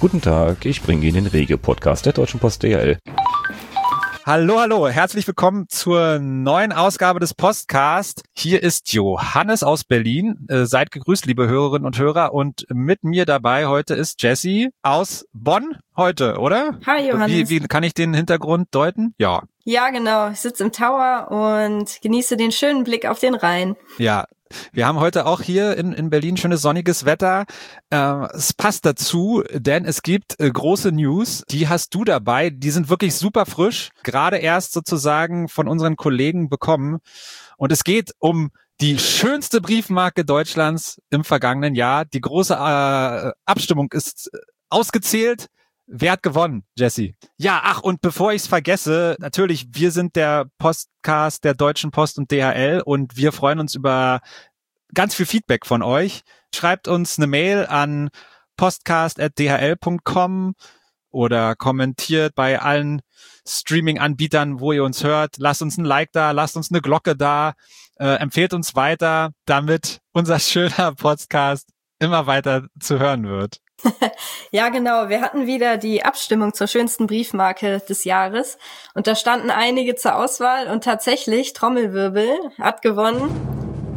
Guten Tag, ich bringe Ihnen den Regio-Podcast der Deutschen Post DHL. Hallo, herzlich willkommen zur neuen Ausgabe des Postcast. Hier ist Johannes aus Berlin. Seid gegrüßt, liebe Hörerinnen und Hörer. Und mit mir dabei heute ist Jessie aus Bonn heute, oder? Hi Johannes. Wie kann ich den Hintergrund deuten? Ja. Ja, genau. Ich sitze im Tower und genieße den schönen Blick auf den Rhein. Ja. Wir haben heute auch hier in Berlin schönes sonniges Wetter. Es passt dazu, denn es gibt große News. Die hast du dabei. Die sind wirklich super frisch. Gerade erst sozusagen von unseren Kollegen bekommen. Und es geht um die schönste Briefmarke Deutschlands im vergangenen Jahr. Die große Abstimmung ist ausgezählt. Wer hat gewonnen, Jessie? Ja, und bevor ich es vergesse, natürlich, wir sind der Postcast der Deutschen Post und DHL und wir freuen uns über ganz viel Feedback von euch. Schreibt uns eine Mail an postcast@dhl.com oder kommentiert bei allen Streaming-Anbietern, wo ihr uns hört. Lasst uns ein Like da, lasst uns eine Glocke da, empfehlt uns weiter, damit unser schöner Podcast immer weiter zu hören wird. Ja, genau. Wir hatten wieder die Abstimmung zur schönsten Briefmarke des Jahres und da standen einige zur Auswahl und tatsächlich, Trommelwirbel, hat gewonnen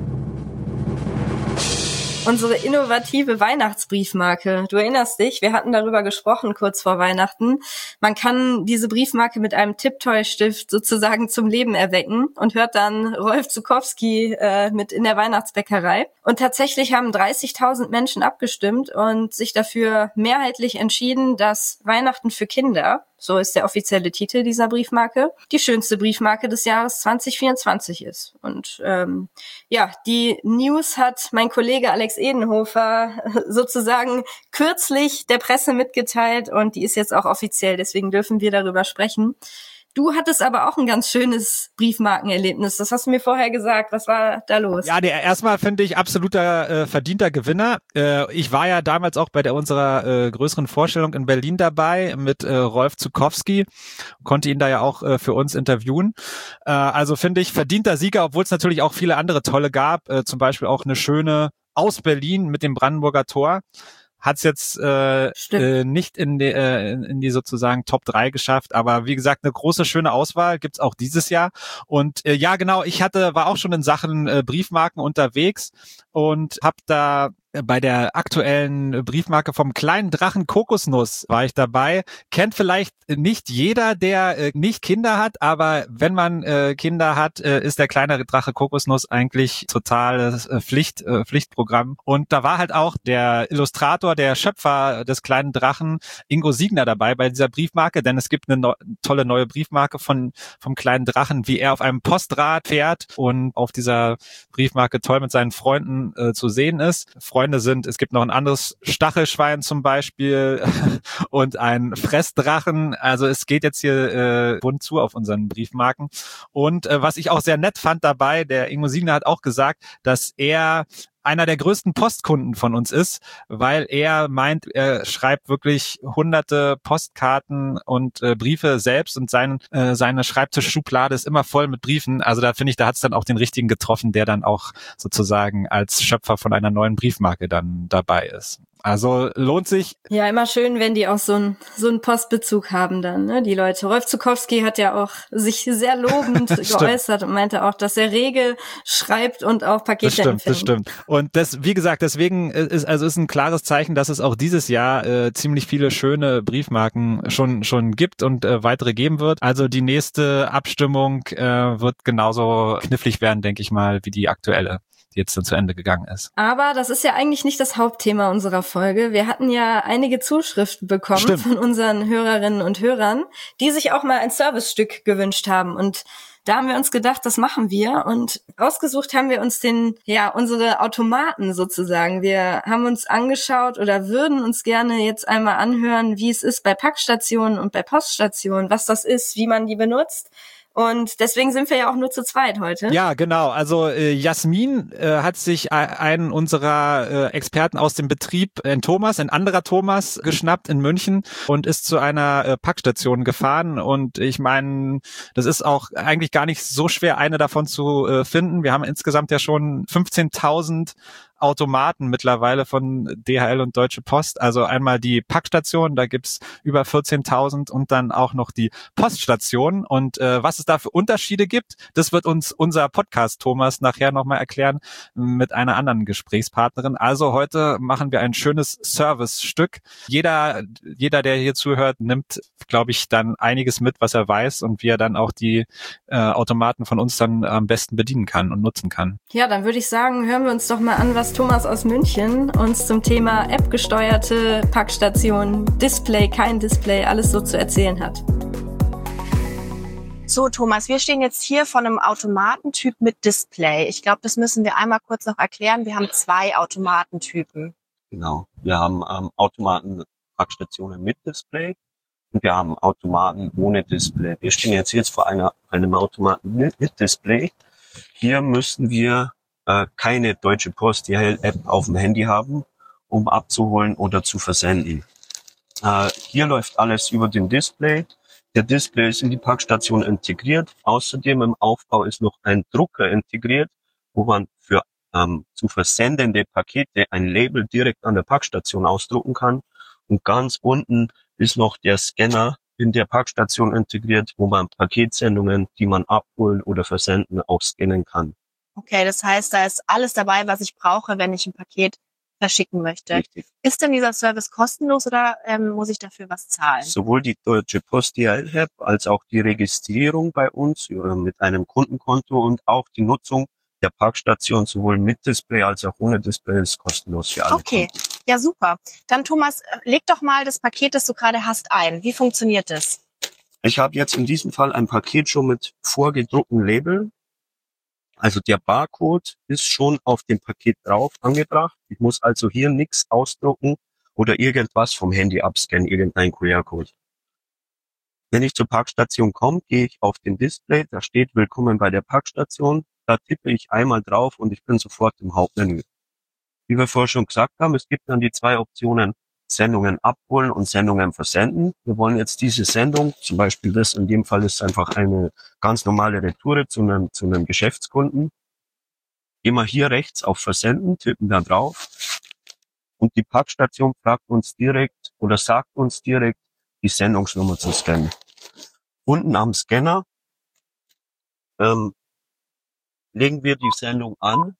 unsere innovative Weihnachtsbriefmarke. Du erinnerst dich, wir hatten darüber gesprochen kurz vor Weihnachten. Man kann diese Briefmarke mit einem Tipptoy-Stift sozusagen zum Leben erwecken und hört dann Rolf Zuckowski mit in der Weihnachtsbäckerei. Und tatsächlich haben 30.000 Menschen abgestimmt und sich dafür mehrheitlich entschieden, dass Weihnachten für Kinder, so ist der offizielle Titel dieser Briefmarke, die schönste Briefmarke des Jahres 2024 ist. Und die News hat mein Kollege Alex Edenhofer sozusagen kürzlich der Presse mitgeteilt und die ist jetzt auch offiziell, deswegen dürfen wir darüber sprechen. Du hattest aber auch ein ganz schönes Briefmarkenerlebnis. Das hast du mir vorher gesagt. Was war da los? Ja, erstmal finde ich absoluter verdienter Gewinner. Ich war ja damals auch bei unserer größeren Vorstellung in Berlin dabei mit Rolf Zuckowski. Konnte ihn da ja auch für uns interviewen. Also finde ich verdienter Sieger, obwohl es natürlich auch viele andere tolle gab. Zum Beispiel auch eine schöne aus Berlin mit dem Brandenburger Tor. Hat's jetzt nicht in die sozusagen Top 3 geschafft, aber wie gesagt, eine große, schöne Auswahl gibt's auch dieses Jahr. Und ja, genau, war auch schon in Sachen Briefmarken unterwegs und habe da bei der aktuellen Briefmarke vom kleinen Drachen Kokosnuss war ich dabei. Kennt vielleicht nicht jeder, der nicht Kinder hat, aber wenn man Kinder hat, ist der kleine Drache Kokosnuss eigentlich totales Pflichtprogramm. Und da war halt auch der Illustrator, der Schöpfer des kleinen Drachen, Ingo Siegner, dabei bei dieser Briefmarke, denn es gibt eine tolle neue Briefmarke vom kleinen Drachen, wie er auf einem Postrad fährt und auf dieser Briefmarke toll mit seinen Freunden zu sehen ist. Es gibt noch ein anderes Stachelschwein zum Beispiel und ein Fressdrachen. Also es geht jetzt hier bunt zu auf unseren Briefmarken. Und was ich auch sehr nett fand dabei, der Ingo Siegner hat auch gesagt, dass er einer der größten Postkunden von uns ist, weil er meint, er schreibt wirklich hunderte Postkarten und Briefe selbst und seine Schreibtischschublade ist immer voll mit Briefen. Also da finde ich, da hat es dann auch den richtigen getroffen, der dann auch sozusagen als Schöpfer von einer neuen Briefmarke dann dabei ist. Also lohnt sich. Ja, immer schön, wenn die auch so einen Postbezug haben dann, ne, die Leute. Rolf Zuckowski hat ja auch sich sehr lobend geäußert und meinte auch, dass er rege schreibt und auch Pakete empfängt. Das stimmt. Und wie gesagt, deswegen ist ein klares Zeichen, dass es auch dieses Jahr ziemlich viele schöne Briefmarken schon gibt und weitere geben wird. Also die nächste Abstimmung wird genauso knifflig werden, denke ich mal, wie die aktuelle, die jetzt dann zu Ende gegangen ist. Aber das ist ja eigentlich nicht das Hauptthema unserer Folge. Wir hatten ja einige Zuschriften bekommen von unseren Hörerinnen und Hörern, die sich auch mal ein Servicestück gewünscht haben. Und da haben wir uns gedacht, das machen wir. Und ausgesucht haben wir uns unsere Automaten sozusagen. Wir haben uns angeschaut oder würden uns gerne jetzt einmal anhören, wie es ist bei Packstationen und bei Poststationen, was das ist, wie man die benutzt. Und deswegen sind wir ja auch nur zu zweit heute. Ja, genau. Also Jasmin hat sich einen unserer Experten aus dem Betrieb, ein anderer Thomas, geschnappt in München und ist zu einer Packstation gefahren. Und ich meine, das ist auch eigentlich gar nicht so schwer, eine davon zu finden. Wir haben insgesamt ja schon 15.000 Automaten mittlerweile von DHL und Deutsche Post. Also einmal die Packstation, da gibt's über 14.000 und dann auch noch die Poststation. Und was es da für Unterschiede gibt, das wird uns unser Podcast Thomas nachher nochmal erklären mit einer anderen Gesprächspartnerin. Also heute machen wir ein schönes Service-Stück. Jeder, der hier zuhört, nimmt, glaube ich, dann einiges mit, was er weiß und wie er dann auch die Automaten von uns dann am besten bedienen kann und nutzen kann. Ja, dann würde ich sagen, hören wir uns doch mal an, was Thomas aus München uns zum Thema App-gesteuerte Packstation, Display, kein Display, alles so zu erzählen hat. So, Thomas, wir stehen jetzt hier vor einem Automatentyp mit Display. Ich glaube, das müssen wir einmal kurz noch erklären. Wir haben 2 Automatentypen. Genau. Wir haben Automaten-Packstationen mit Display und wir haben Automaten ohne Display. Wir stehen jetzt vor einem Automaten mit Display. Hier müssen wir keine Deutsche Post DHL-App auf dem Handy haben, um abzuholen oder zu versenden. Hier läuft alles über den Display. Der Display ist in die Packstation integriert. Außerdem im Aufbau ist noch ein Drucker integriert, wo man für zu versendende Pakete ein Label direkt an der Packstation ausdrucken kann. Und ganz unten ist noch der Scanner in der Packstation integriert, wo man Paketsendungen, die man abholen oder versenden, auch scannen kann. Okay, das heißt, da ist alles dabei, was ich brauche, wenn ich ein Paket verschicken möchte. Richtig. Ist denn dieser Service kostenlos oder muss ich dafür was zahlen? Sowohl die Deutsche Post DHL-App als auch die Registrierung bei uns mit einem Kundenkonto und auch die Nutzung der Packstation sowohl mit Display als auch ohne Display ist kostenlos für alle. Okay, ja super. Dann Thomas, leg doch mal das Paket, das du gerade hast, ein. Wie funktioniert das? Ich habe jetzt in diesem Fall ein Paket schon mit vorgedrucktem Label. Also der Barcode ist schon auf dem Paket drauf angebracht. Ich muss also hier nichts ausdrucken oder irgendwas vom Handy abscannen, irgendein QR-Code. Wenn ich zur Packstation komme, gehe ich auf den Display, da steht Willkommen bei der Packstation. Da tippe ich einmal drauf und ich bin sofort im Hauptmenü. Wie wir vorher schon gesagt haben, es gibt dann die 2 Optionen, Sendungen abholen und Sendungen versenden. Wir wollen jetzt diese Sendung, zum Beispiel das in dem Fall ist einfach eine ganz normale Retoure zu einem Geschäftskunden. Gehen wir hier rechts auf Versenden, tippen da drauf und die Packstation fragt uns direkt oder sagt uns direkt, die Sendungsnummer zu scannen. Unten am Scanner legen wir die Sendung an.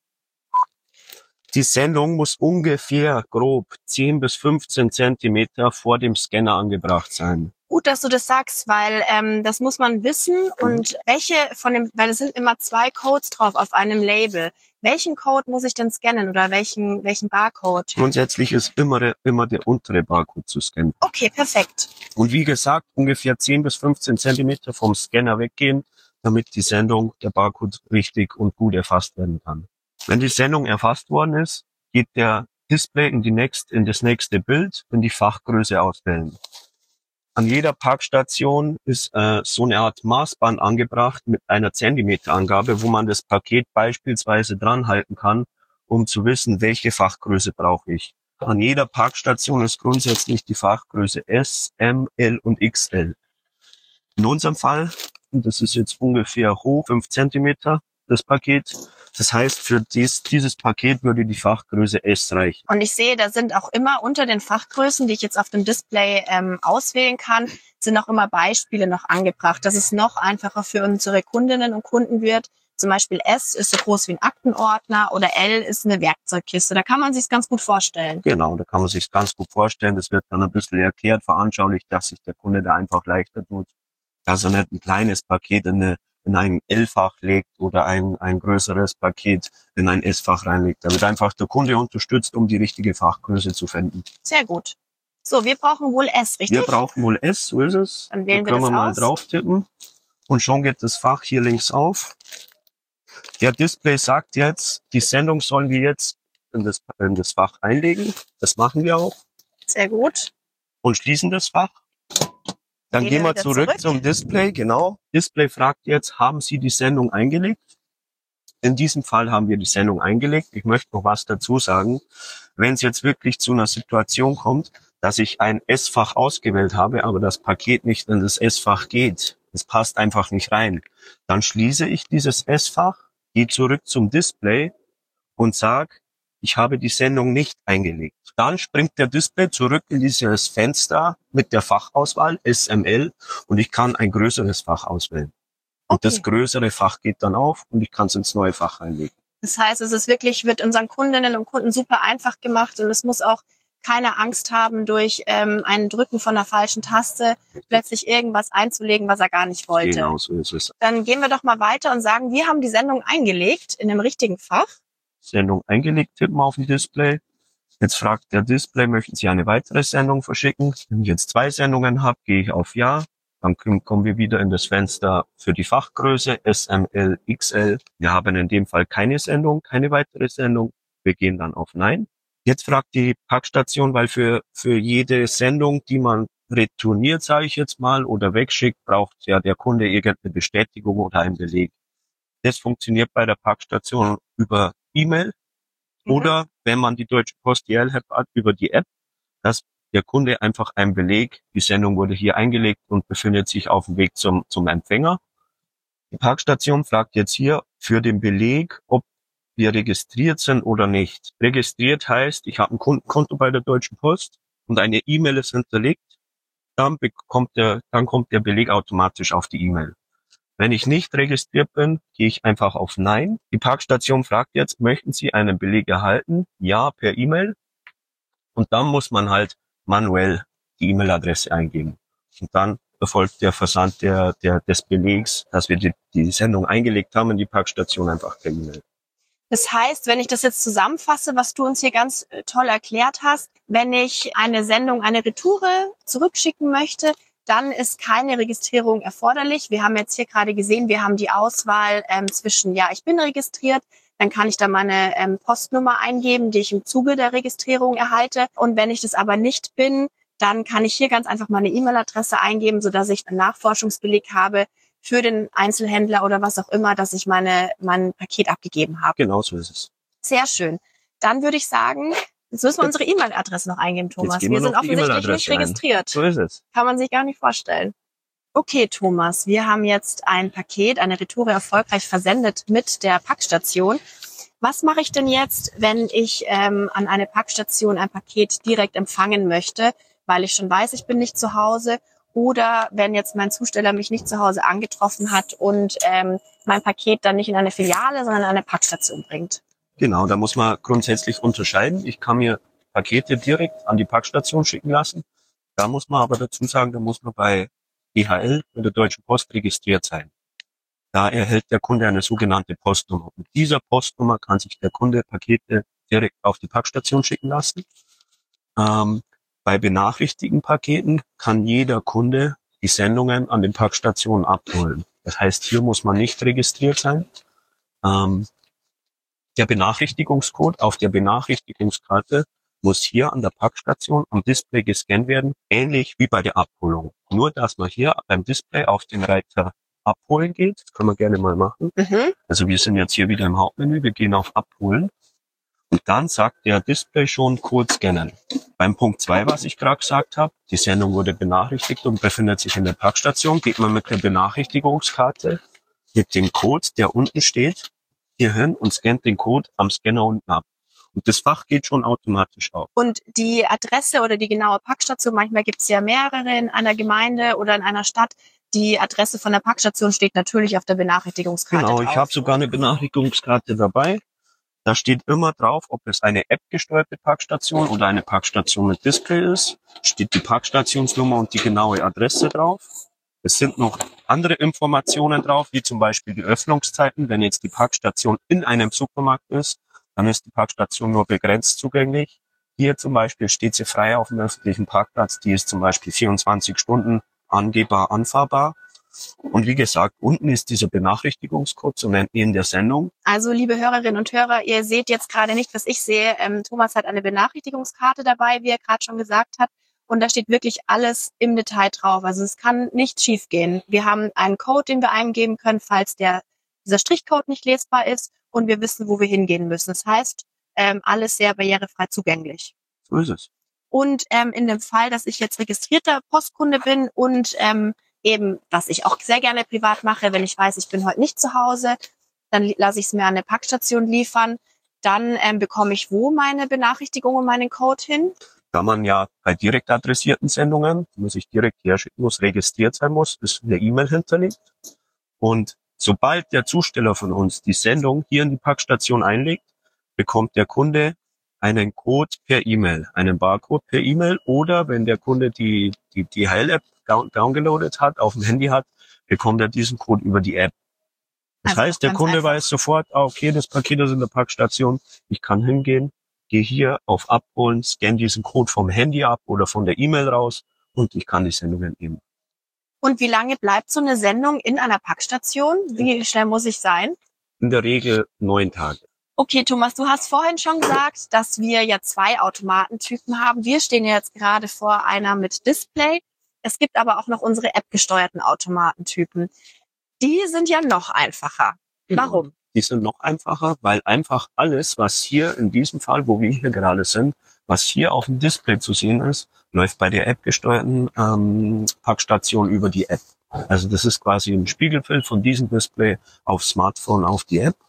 Die Sendung muss ungefähr grob 10 bis 15 Zentimeter vor dem Scanner angebracht sein. Gut, dass du das sagst, weil das muss man wissen und weil es sind immer 2 Codes drauf auf einem Label. Welchen Code muss ich denn scannen oder welchen Barcode? Grundsätzlich ist immer der untere Barcode zu scannen. Okay, perfekt. Und wie gesagt, ungefähr 10 bis 15 Zentimeter vom Scanner weggehen, damit die Sendung, der Barcode richtig und gut erfasst werden kann. Wenn die Sendung erfasst worden ist, geht der Display in das nächste Bild, in die Fachgröße auswählen. An jeder Packstation ist so eine Art Maßband angebracht mit einer Zentimeterangabe, wo man das Paket beispielsweise dran halten kann, um zu wissen, welche Fachgröße brauche ich. An jeder Packstation ist grundsätzlich die Fachgröße S, M, L und XL. In unserem Fall, das ist jetzt ungefähr hoch, 5 Zentimeter, das Paket. Das heißt, für dieses Paket würde die Fachgröße S reichen. Und ich sehe, da sind auch immer unter den Fachgrößen, die ich jetzt auf dem Display auswählen kann, sind auch immer Beispiele noch angebracht, dass es noch einfacher für unsere Kundinnen und Kunden wird. Zum Beispiel S ist so groß wie ein Aktenordner oder L ist eine Werkzeugkiste. Da kann man sich ganz gut vorstellen. Genau, da kann man sich ganz gut vorstellen. Das wird dann ein bisschen erklärt, veranschaulicht, dass sich der Kunde da einfach leichter tut, dass er nicht ein kleines Paket in ein L-Fach legt oder ein größeres Paket in ein S-Fach reinlegt. Da wird einfach der Kunde unterstützt, um die richtige Fachgröße zu finden. Sehr gut. So, wir brauchen wohl S, richtig? Wir brauchen wohl S, so ist es. Dann wählen da können wir das mal aus. drauf tippen und schon geht das Fach hier links auf. Der Display sagt jetzt, die Sendung sollen wir jetzt in das Fach einlegen. Das machen wir auch. Sehr gut. Und schließen das Fach. Dann gehen wir zurück zum Display, genau. Display fragt jetzt, haben Sie die Sendung eingelegt? In diesem Fall haben wir die Sendung eingelegt. Ich möchte noch was dazu sagen. Wenn es jetzt wirklich zu einer Situation kommt, dass ich ein S-Fach ausgewählt habe, aber das Paket nicht in das S-Fach geht, es passt einfach nicht rein, dann schließe ich dieses S-Fach, gehe zurück zum Display und sage, ich habe die Sendung nicht eingelegt. Dann springt der Display zurück in dieses Fenster mit der Fachauswahl SML und ich kann ein größeres Fach auswählen. Und das größere Fach geht dann auf und ich kann es ins neue Fach reinlegen. Das heißt, es ist wirklich, wird unseren Kundinnen und Kunden super einfach gemacht und es muss auch keine Angst haben, durch ein Drücken von einer falschen Taste plötzlich irgendwas einzulegen, was er gar nicht wollte. Genau, so ist es. Dann gehen wir doch mal weiter und sagen, wir haben die Sendung eingelegt in einem richtigen Fach. Sendung eingelegt, tippen wir auf dem Display. Jetzt fragt der Display, möchten Sie eine weitere Sendung verschicken? Wenn ich jetzt 2 Sendungen habe, gehe ich auf Ja. Dann kommen wir wieder in das Fenster für die Fachgröße SML, XL. Wir haben in dem Fall keine Sendung, keine weitere Sendung. Wir gehen dann auf Nein. Jetzt fragt die Packstation, weil für jede Sendung, die man retourniert, sage ich jetzt mal, oder wegschickt, braucht ja der Kunde irgendeine Bestätigung oder einen Beleg. Das funktioniert bei der Packstation über E-Mail oder wenn man die Deutsche Post DHL hat, über die App, dass der Kunde einfach einen Beleg, die Sendung wurde hier eingelegt und befindet sich auf dem Weg zum Empfänger. Die Packstation fragt jetzt hier für den Beleg, ob wir registriert sind oder nicht. Registriert heißt, ich habe ein Kundenkonto bei der Deutschen Post und eine E-Mail ist hinterlegt, dann kommt der Beleg automatisch auf die E-Mail. Wenn ich nicht registriert bin, gehe ich einfach auf Nein. Die Packstation fragt jetzt, möchten Sie einen Beleg erhalten? Ja, per E-Mail. Und dann muss man halt manuell die E-Mail-Adresse eingeben. Und dann erfolgt der Versand des Belegs, dass wir die Sendung eingelegt haben in die Packstation einfach per E-Mail. Das heißt, wenn ich das jetzt zusammenfasse, was du uns hier ganz toll erklärt hast, wenn ich eine Sendung, eine Retoure zurückschicken möchte, dann ist keine Registrierung erforderlich. Wir haben jetzt hier gerade gesehen, wir haben die Auswahl zwischen, ja, ich bin registriert, dann kann ich da meine Postnummer eingeben, die ich im Zuge der Registrierung erhalte. Und wenn ich das aber nicht bin, dann kann ich hier ganz einfach meine E-Mail-Adresse eingeben, sodass ich einen Nachforschungsbeleg habe für den Einzelhändler oder was auch immer, dass ich mein Paket abgegeben habe. Genau so ist es. Sehr schön. Dann würde ich sagen, jetzt müssen wir unsere E-Mail-Adresse noch eingeben, Thomas. Wir sind offensichtlich nicht registriert. So ist es. Kann man sich gar nicht vorstellen. Okay, Thomas, wir haben jetzt ein Paket, eine Retoure erfolgreich versendet mit der Packstation. Was mache ich denn jetzt, wenn ich an eine Packstation ein Paket direkt empfangen möchte, weil ich schon weiß, ich bin nicht zu Hause? Oder wenn jetzt mein Zusteller mich nicht zu Hause angetroffen hat und mein Paket dann nicht in eine Filiale, sondern in eine Packstation bringt? Genau, da muss man grundsätzlich unterscheiden. Ich kann mir Pakete direkt an die Packstation schicken lassen. Da muss man aber dazu sagen, da muss man bei DHL, bei der Deutschen Post, registriert sein. Da erhält der Kunde eine sogenannte Postnummer. Mit dieser Postnummer kann sich der Kunde Pakete direkt auf die Packstation schicken lassen. Bei benachrichtigten Paketen kann jeder Kunde die Sendungen an den Packstationen abholen. Das heißt, hier muss man nicht registriert sein. Der Benachrichtigungscode auf der Benachrichtigungskarte muss hier an der Packstation am Display gescannt werden, ähnlich wie bei der Abholung. Nur, dass man hier beim Display auf den Reiter Abholen geht. Das können wir gerne mal machen. Also wir sind jetzt hier wieder im Hauptmenü. Wir gehen auf Abholen. Und dann sagt der Display schon Code scannen. Beim Punkt 2, was ich gerade gesagt habe, die Sendung wurde benachrichtigt und befindet sich in der Packstation, geht man mit der Benachrichtigungskarte mit dem Code, der unten steht, hier hin und scannt den Code am Scanner unten ab. Und das Fach geht schon automatisch auf. Und die Adresse oder die genaue Packstation, manchmal gibt es ja mehrere in einer Gemeinde oder in einer Stadt. Die Adresse von der Packstation steht natürlich auf der Benachrichtigungskarte drauf. Genau, ich habe sogar eine Benachrichtigungskarte dabei. Da steht immer drauf, ob es eine App-gesteuerte Packstation oder eine Packstation mit Display ist. Steht die Packstationsnummer und die genaue Adresse drauf. Es sind noch andere Informationen drauf, wie zum Beispiel die Öffnungszeiten. Wenn jetzt die Packstation in einem Supermarkt ist, dann ist die Packstation nur begrenzt zugänglich. Hier zum Beispiel steht sie frei auf dem öffentlichen Parkplatz. Die ist zum Beispiel 24 Stunden angehbar, anfahrbar. Und wie gesagt, unten ist dieser Benachrichtigungscode, so nennt ihn in der Sendung. Also liebe Hörerinnen und Hörer, ihr seht jetzt gerade nicht, was ich sehe. Thomas hat eine Benachrichtigungskarte dabei, wie er gerade schon gesagt hat. Und da steht wirklich alles im Detail drauf. Also es kann nicht schief gehen. Wir haben einen Code, den wir eingeben können, falls dieser Strichcode nicht lesbar ist. Und wir wissen, wo wir hingehen müssen. Das heißt, alles sehr barrierefrei zugänglich. So ist es. Und in dem Fall, dass ich jetzt registrierter Postkunde bin und eben, was ich auch sehr gerne privat mache, wenn ich weiß, ich bin heute nicht zu Hause, dann lasse ich es mir an eine Packstation liefern. dann bekomme ich wo meine Benachrichtigung und meinen Code hin? Da man ja bei direkt adressierten Sendungen, die man sich direkt herschicken muss, registriert sein muss, ist eine E-Mail hinterlegt. Und sobald der Zusteller von uns die Sendung hier in die Packstation einlegt, bekommt der Kunde einen Code per E-Mail, einen Barcode per E-Mail, oder wenn der Kunde die DHL-App downgeloadet hat, auf dem Handy hat, bekommt er diesen Code über die App. Das heißt, der Kunde weiß sofort, okay, das Paket ist in der Packstation, ich kann hingehen, gehe hier auf Abholen, scanne diesen Code vom Handy ab oder von der E-Mail raus und ich kann die Sendung entnehmen. Und wie lange bleibt so eine Sendung in einer Packstation? Wie schnell muss ich sein? In der Regel 9 Tage. Okay, Thomas, du hast vorhin schon gesagt, dass wir ja 2 Automatentypen haben. Wir stehen ja jetzt gerade vor einer mit Display. Es gibt aber auch noch unsere App-gesteuerten Automatentypen. Die sind ja noch einfacher. Warum? Die sind noch einfacher, weil einfach alles, was hier in diesem Fall, wo wir hier gerade sind, was hier auf dem Display zu sehen ist, läuft bei der App-gesteuerten Packstation über die App. Also das ist quasi ein Spiegelbild von diesem Display auf Smartphone, auf die App.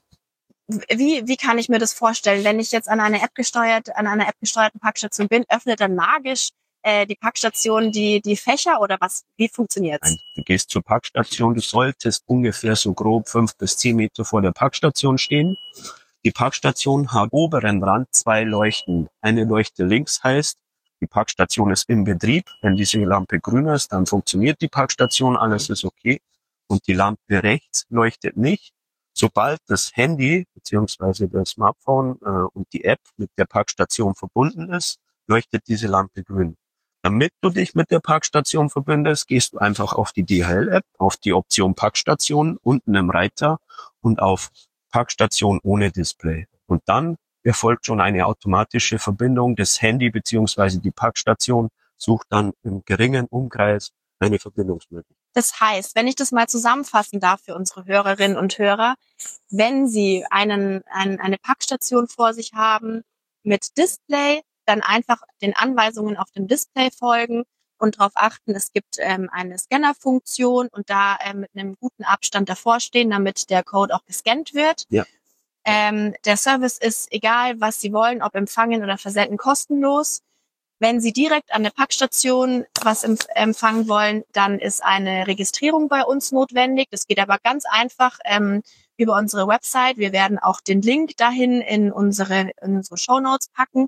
Wie kann ich mir das vorstellen? Wenn ich jetzt an einer App-gesteuerten Packstation bin, öffnet dann magisch die Packstation die Fächer oder was? Wie funktioniert's? Nein, du gehst zur Packstation, du solltest ungefähr so grob 5 bis 10 Meter vor der Packstation stehen. Die Packstation hat oberen Rand 2 Leuchten. Eine Leuchte links heißt, die Packstation ist im Betrieb. Wenn diese Lampe grün ist, dann funktioniert die Packstation, alles ist okay. Und die Lampe rechts leuchtet nicht. Sobald das Handy bzw. das Smartphone und die App mit der Packstation verbunden ist, leuchtet diese Lampe grün. Damit du dich mit der Packstation verbindest, gehst du einfach auf die DHL-App, auf die Option Packstation unten im Reiter und auf Packstation ohne Display. Und dann erfolgt schon eine automatische Verbindung. Das Handy bzw. die Packstation sucht dann im geringen Umkreis eine Verbindungsmöglichkeit. Das heißt, wenn ich das mal zusammenfassen darf für unsere Hörerinnen und Hörer, wenn Sie eine Packstation vor sich haben mit Display, dann einfach den Anweisungen auf dem Display folgen und darauf achten, es gibt eine Scannerfunktion und da mit einem guten Abstand davor stehen, damit der Code auch gescannt wird. Ja. Der Service ist, egal was Sie wollen, ob empfangen oder versenden, kostenlos. Wenn Sie direkt an der Packstation was empfangen wollen, dann ist eine Registrierung bei uns notwendig. Das geht aber ganz einfach über unsere Website. Wir werden auch den Link dahin in unsere Shownotes packen.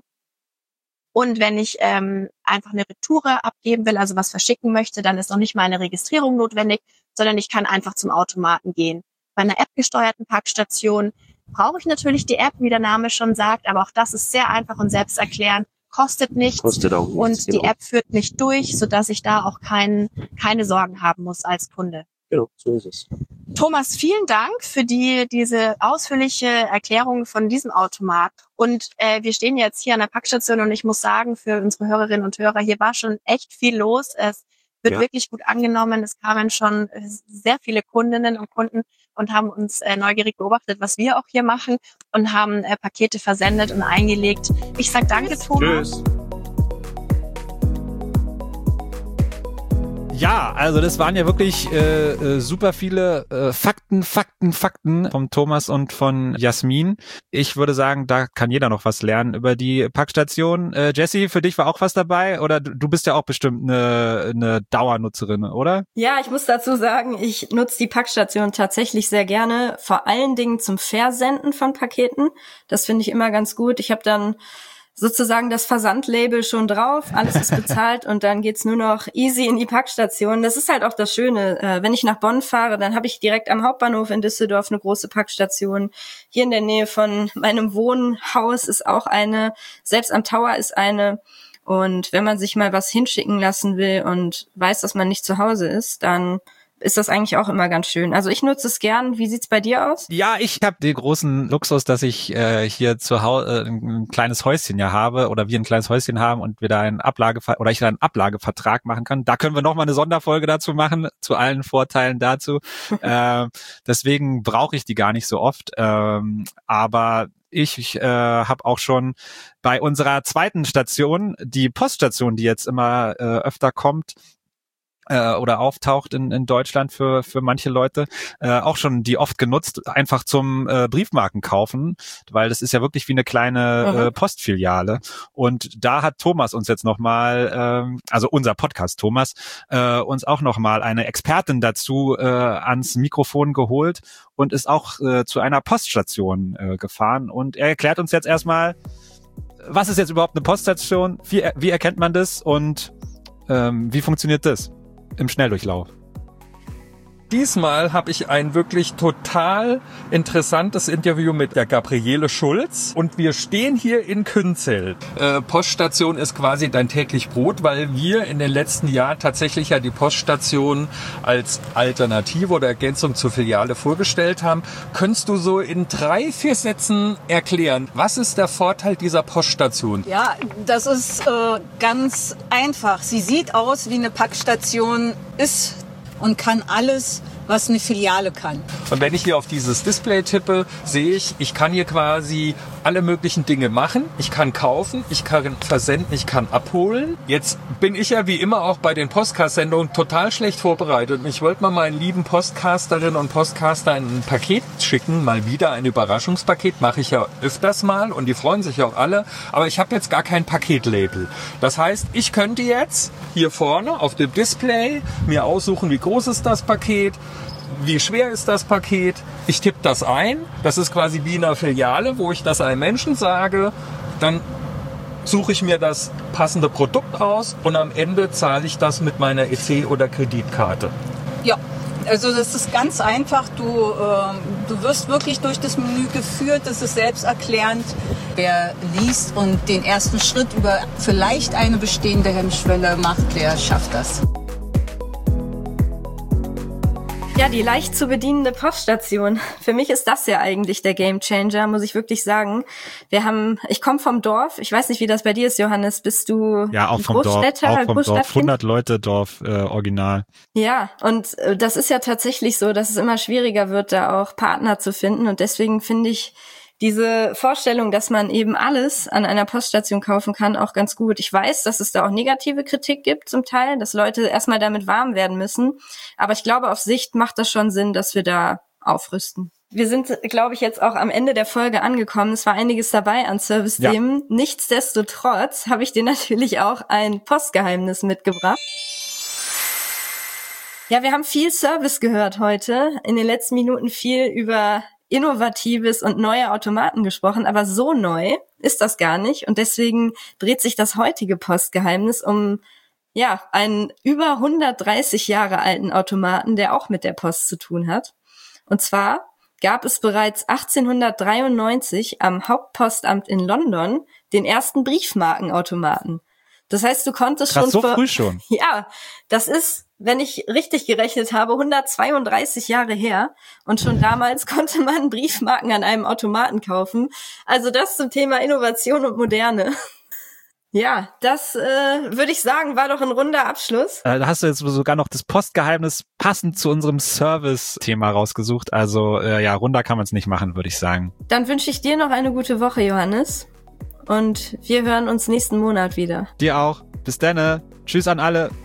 Und wenn ich einfach eine Retoure abgeben will, also was verschicken möchte, dann ist noch nicht mal eine Registrierung notwendig, sondern ich kann einfach zum Automaten gehen. Bei einer App-gesteuerten Packstation brauche ich natürlich die App, wie der Name schon sagt, aber auch das ist sehr einfach und selbsterklärend, kostet nichts. Kostet auch nichts, und die App führt mich durch, sodass ich da auch keine Sorgen haben muss als Kunde. Genau, so ist es. Thomas, vielen Dank für diese ausführliche Erklärung von diesem Automat. Und wir stehen jetzt hier an der Packstation und ich muss sagen, für unsere Hörerinnen und Hörer, hier war schon echt viel los. Es wird wirklich gut angenommen. Es kamen schon sehr viele Kundinnen und Kunden und haben uns neugierig beobachtet, was wir auch hier machen und haben Pakete versendet und eingelegt. Ich sage danke, Thomas. Tschüss. Ja, also das waren ja wirklich super viele Fakten vom Thomas und von Jasmin. Ich würde sagen, da kann jeder noch was lernen über die Packstation. Jessie, für dich war auch was dabei? Oder du bist ja auch bestimmt eine Dauernutzerin, oder? Ja, ich muss dazu sagen, ich nutze die Packstation tatsächlich sehr gerne, vor allen Dingen zum Versenden von Paketen. Das finde ich immer ganz gut. Ich habe dann sozusagen das Versandlabel schon drauf, alles ist bezahlt und dann geht's nur noch easy in die Packstation. Das ist halt auch das Schöne. Wenn ich nach Bonn fahre, dann habe ich direkt am Hauptbahnhof in Düsseldorf eine große Packstation. Hier in der Nähe von meinem Wohnhaus ist auch eine, selbst am Tower ist eine. Und wenn man sich mal was hinschicken lassen will und weiß, dass man nicht zu Hause ist, dann ist das eigentlich auch immer ganz schön. Also ich nutze es gern. Wie sieht's bei dir aus? Ja, ich habe den großen Luxus, dass ich hier zu Hause ein kleines Häuschen ja habe oder wir ein kleines Häuschen haben und wir da ich da einen Ablagevertrag machen kann. Da können wir noch mal eine Sonderfolge dazu machen, zu allen Vorteilen dazu. Deswegen brauche ich die gar nicht so oft. Aber ich habe auch schon bei unserer zweiten Station, die Poststation, die jetzt immer öfter kommt, oder auftaucht in Deutschland für manche Leute, auch schon die oft genutzt, einfach zum Briefmarken kaufen, weil das ist ja wirklich wie eine kleine Postfiliale. Und da hat Thomas uns jetzt nochmal, also unser Podcast Thomas, uns auch nochmal eine Expertin dazu ans Mikrofon geholt und ist auch zu einer Poststation gefahren. Und er erklärt uns jetzt erstmal, was ist jetzt überhaupt eine Poststation, wie erkennt man das und wie funktioniert das im Schnelldurchlauf? Diesmal habe ich ein wirklich total interessantes Interview mit der Gabriele Schulz und wir stehen hier in Künzell. Poststation ist quasi dein täglich Brot, weil wir in den letzten Jahren tatsächlich ja die Poststation als Alternative oder Ergänzung zur Filiale vorgestellt haben. Könntest du so in 3-4 Sätzen erklären, was ist der Vorteil dieser Poststation? Ja, das ist ganz einfach. Sie sieht aus wie eine Packstation, ist und kann alles, was eine Filiale kann. Und wenn ich hier auf dieses Display tippe, sehe ich kann hier quasi alle möglichen Dinge machen. Ich kann kaufen, ich kann versenden, ich kann abholen. Jetzt bin ich ja wie immer auch bei den Podcast-Sendungen total schlecht vorbereitet. Ich wollte mal meinen lieben Postcasterinnen und Postcaster ein Paket schicken, mal wieder ein Überraschungspaket, mache ich ja öfters mal und die freuen sich auch alle. Aber ich habe jetzt gar kein Paketlabel. Das heißt, ich könnte jetzt hier vorne auf dem Display mir aussuchen, wie groß ist das Paket, wie schwer ist das Paket? Ich tippe das ein. Das ist quasi wie in einer Filiale, wo ich das einem Menschen sage. Dann suche ich mir das passende Produkt aus und am Ende zahle ich das mit meiner EC- oder Kreditkarte. Ja, also das ist ganz einfach. Du wirst wirklich durch das Menü geführt. Das ist selbsterklärend. Wer liest und den ersten Schritt über vielleicht eine bestehende Hemmschwelle macht, der schafft das. Ja, die leicht zu bedienende Poststation. Für mich ist das ja eigentlich der Gamechanger, muss ich wirklich sagen. Ich komme vom Dorf. Ich weiß nicht, wie das bei dir ist, Johannes. Bist du ja auch vom Dorf? Auch vom Dorf. 100 Leute Dorf, original. Ja, und das ist ja tatsächlich so, dass es immer schwieriger wird, da auch Partner zu finden. Und deswegen finde ich diese Vorstellung, dass man eben alles an einer Poststation kaufen kann, auch ganz gut. Ich weiß, dass es da auch negative Kritik gibt zum Teil, dass Leute erstmal damit warm werden müssen. Aber ich glaube, auf Sicht macht das schon Sinn, dass wir da aufrüsten. Wir sind, glaube ich, jetzt auch am Ende der Folge angekommen. Es war einiges dabei an Service-Themen. Ja. Nichtsdestotrotz habe ich dir natürlich auch ein Postgeheimnis mitgebracht. Ja, wir haben viel Service gehört heute. In den letzten Minuten viel über Innovatives und neue Automaten gesprochen, aber so neu ist das gar nicht und deswegen dreht sich das heutige Postgeheimnis um einen über 130 Jahre alten Automaten, der auch mit der Post zu tun hat. Und zwar gab es bereits 1893 am Hauptpostamt in London den ersten Briefmarkenautomaten. Das heißt, du konntest Krass, schon so früh schon. Ja, das ist, wenn ich richtig gerechnet habe, 132 Jahre her. Und schon damals konnte man Briefmarken an einem Automaten kaufen. Also das zum Thema Innovation und Moderne. Ja, das würde ich sagen, war doch ein runder Abschluss. Da hast du jetzt sogar noch das Postgeheimnis passend zu unserem Service-Thema rausgesucht. Also runder kann man es nicht machen, würde ich sagen. Dann wünsche ich dir noch eine gute Woche, Johannes. Und wir hören uns nächsten Monat wieder. Dir auch. Bis dann. Tschüss an alle.